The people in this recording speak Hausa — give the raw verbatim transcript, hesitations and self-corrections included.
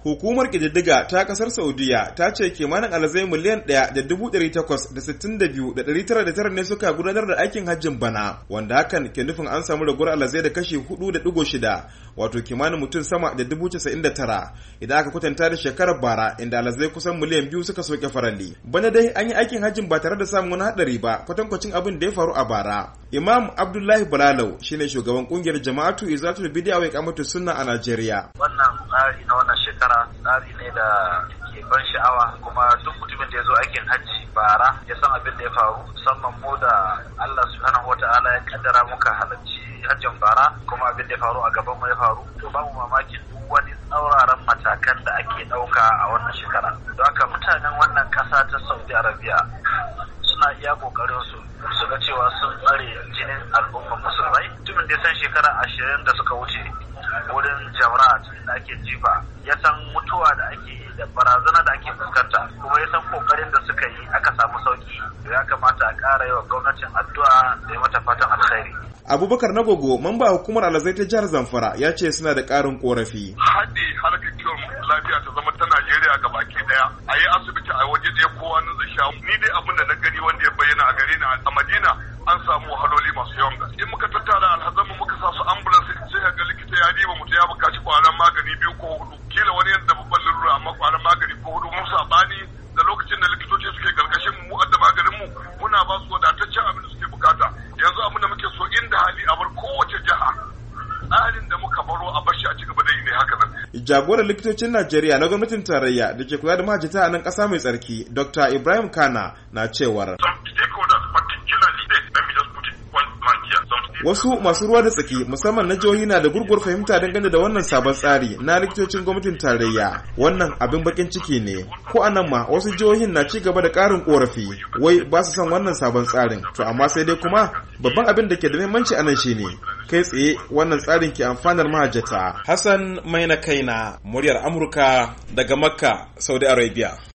Hukumar ƙididdiga ta ƙasar Saudiya ta ce kimanin alhazai miliyan ɗaya da dubu ɗari takwas da sittin da biyu da ɗari tara da tara ne suka gudanar da aikin hajjin bana, wanda hakan ke nufin an samu raguwar alhazai da kashi hudu da ɗigo shida, wato kimanin mutum sama da dubu casa'in da tara, idan aka kwatanta da shekarar bara inda alhazai kusan miliyan biyu suka soke farali. Bana dai an yi aikin hajjin ba tare da samun wani haɗari ba, kwatankwacin abin da ya faru a bara. Imam Abdullahi Balalau shine shugaban kungiyar Jama'atu Izalatul Bid'a wa Iqamatus Sunna a Najeriya. Wannan tsari na wannan shekara tsari ne da ke ban sha'awa, kuma duk mutumin da ya zo aikin hajji bara ya san abin da ya faru, musamman mu da Allah subhanahu wata'ala ya kaddara muka halarci hajjin bara, kuma abin da ya faru a gaban mu ya faru, to babu mamakin duk wani tsauraran matakan da ake ɗauka a wannan shekara. Don haka mutanen wannan ƙasa ta Saudi Arabia suna iya kokarin su su ga cewa sun tsare jinin al'ummar musulmai. Mutumin da ya san shekara ashirin da suka wuce wurin Jawrat da ake jifa, ya san mutuwa da ake yi da barazana da ake fuskanta, kuma ya san kokarin da suka yi aka samu sauki, ya kamata a ƙara yawa gwamnatin addu'a da mata fatan alkhairi. Abubakar Nagogo, mamba hukumar alhazai ta jihar Zamfara, ya ce suna da ƙarin ƙorafi. Haɗe harkar kiwon lafiya ta zama ta Najeriya ga baki ɗaya, a yi asibiti a waje ɗaya kowa na zai sha. Ni dai abin da na gani wanda ya bayyana a gare ni a Madina, an samu wahaloli masu yawan gaske. In muka tattara alhazanmu muka sa su ambulance sai ga likita ya diba mutum ya buƙaci kwanan magani biyu ko hudu, kila wani yadda babban lalura amma kwanan magani ko hudu mun sabani da lokacin da likitoci suke karkashin mu adda maganin mu muna ba su wadataccen abin da suke bukata. Yanzu abin da muke so inda hali a bar kowace jiha tsarin da muka baro a bashi a cigaba da yi ne haka nan. Jagoran likitocin Najeriya na gwamnatin tarayya da ke kula da mahajjata a nan ƙasa mai tsarki, Doctor Ibrahim Kana, na cewar wasu masu ruwa da tsaki musamman na jihohi na da gurgur fahimta dangane da wannan sabon tsari na likitocin gwamnatin tarayya. Wannan abin bakin ciki ne. Ko anan ma wasu jihohin na ci gaba da ƙarin korafi wai ba su son wannan sabon tsarin. To amma sai dai kuma babban abin da ke da muhimmanci anan shine kai tsaye wannan tsarin ke amfanar mahajjata. Hassan Maina Kaina, muryar Amurka daga Makka, Saudi Arabia.